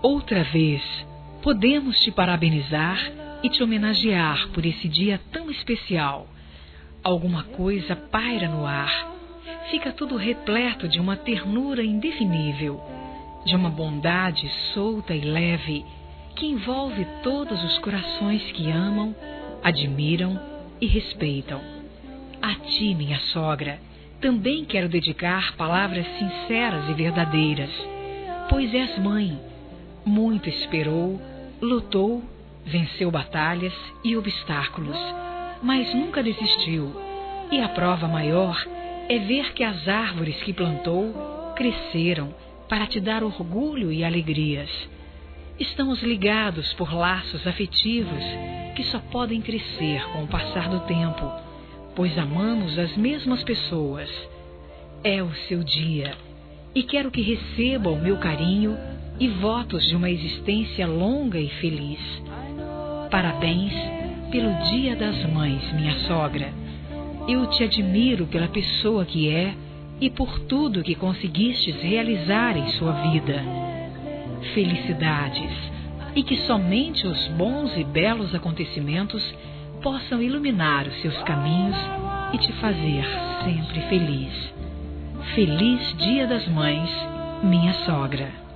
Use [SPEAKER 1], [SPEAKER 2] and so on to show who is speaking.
[SPEAKER 1] Outra vez, podemos te parabenizar e te homenagear por esse dia tão especial. Alguma coisa paira no ar. Fica tudo repleto de uma ternura indefinível, de uma bondade solta e leve que envolve todos os corações que amam, admiram e respeitam. A ti, minha sogra, também quero dedicar palavras sinceras e verdadeiras, pois és mãe. Muito esperou, lutou, venceu batalhas e obstáculos, mas nunca desistiu. E a prova maior é ver que as árvores que plantou cresceram para te dar orgulho e alegrias. Estamos ligados por laços afetivos que só podem crescer com o passar do tempo, pois amamos as mesmas pessoas. É o seu dia e quero que receba o meu carinho e votos de uma existência longa e feliz. Parabéns pelo Dia das Mães, minha sogra. Eu te admiro pela pessoa que é e por tudo que conseguistes realizar em sua vida. Felicidades, e que somente os bons e belos acontecimentos possam iluminar os seus caminhos e te fazer sempre feliz. Feliz Dia das Mães, minha sogra.